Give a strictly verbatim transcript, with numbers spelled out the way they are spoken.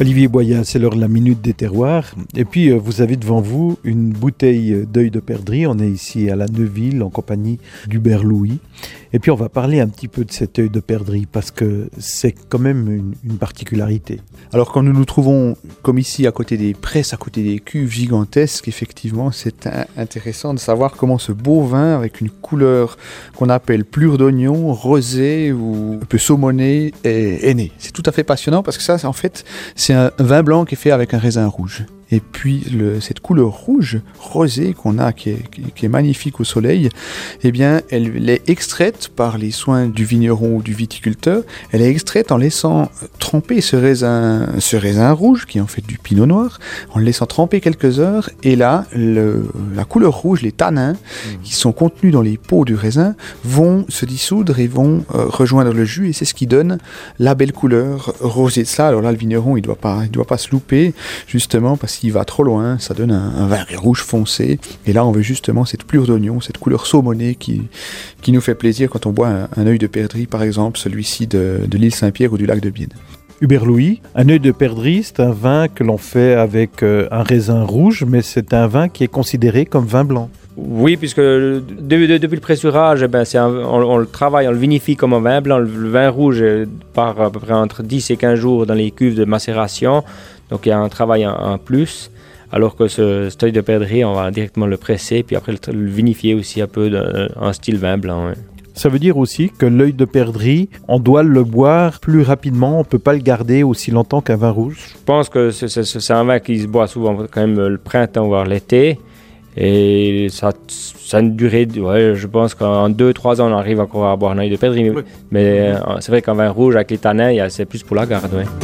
Olivier Boyat, c'est l'heure de la Minute des Terroirs. Et puis, euh, vous avez devant vous une bouteille d'œil de perdrix. On est ici à la Neuville, en compagnie d'Hubert Louis. Et puis, on va parler un petit peu de cet œil de perdrix, parce que c'est quand même une, une particularité. Alors, quand nous nous trouvons, comme ici, à côté des presses, à côté des cuves gigantesques, effectivement, c'est un, intéressant de savoir comment ce beau vin, avec une couleur qu'on appelle plure d'oignon, rosé ou un peu saumonné, est, est né. C'est tout à fait passionnant, parce que ça, en fait, c'est un vin blanc qui est fait avec un raisin rouge. Et puis, le, cette couleur rouge, rosée qu'on a, qui est, qui, qui est magnifique au soleil, eh bien, elle, elle est extraite par les soins du vigneron ou du viticulteur. Elle est extraite en laissant tremper ce raisin, ce raisin rouge, qui est en fait du pinot noir, en le laissant tremper quelques heures. Et là, le, la couleur rouge, les tanins, mmh. qui sont contenus dans les peaux du raisin, vont se dissoudre et vont euh, rejoindre le jus. Et c'est ce qui donne la belle couleur rosée de ça. Alors là, le vigneron, il ne doit pas, il doit pas se louper, justement, parce que s'il va trop loin, ça donne un, un vin rouge foncé. Et là, on veut justement cette plure d'oignon, cette couleur saumonée qui, qui nous fait plaisir quand on boit un, un œil de perdrix, par exemple, celui-ci de, de l'île Saint-Pierre ou du lac de Bienne. Hubert Louis, un œil de perdrix, c'est un vin que l'on fait avec euh, un raisin rouge, mais c'est un vin qui est considéré comme vin blanc. Oui, puisque de, de, depuis le pressurage, eh ben, c'est un, on, on le travaille, on le vinifie comme un vin blanc. Le, le vin rouge part à peu près entre dix et quinze jours dans les cuves de macération. Donc il y a un travail en, en plus, alors que ce, cet œil de perdrix, on va directement le presser, puis après le, le vinifier aussi un peu de, en style vin blanc. Ouais. Ça veut dire aussi que l'œil de perdrix, on doit le boire plus rapidement, on ne peut pas le garder aussi longtemps qu'un vin rouge. Je pense que c'est, c'est, c'est un vin qui se boit souvent quand même le printemps voire l'été. Et ça, ça a une durée, ouais, je pense qu'en deux trois ans, on arrive encore à boire un œil de perdrix. Mais, oui. mais euh, c'est vrai qu'en vin rouge, avec les tanins, c'est plus pour la garde. Ouais.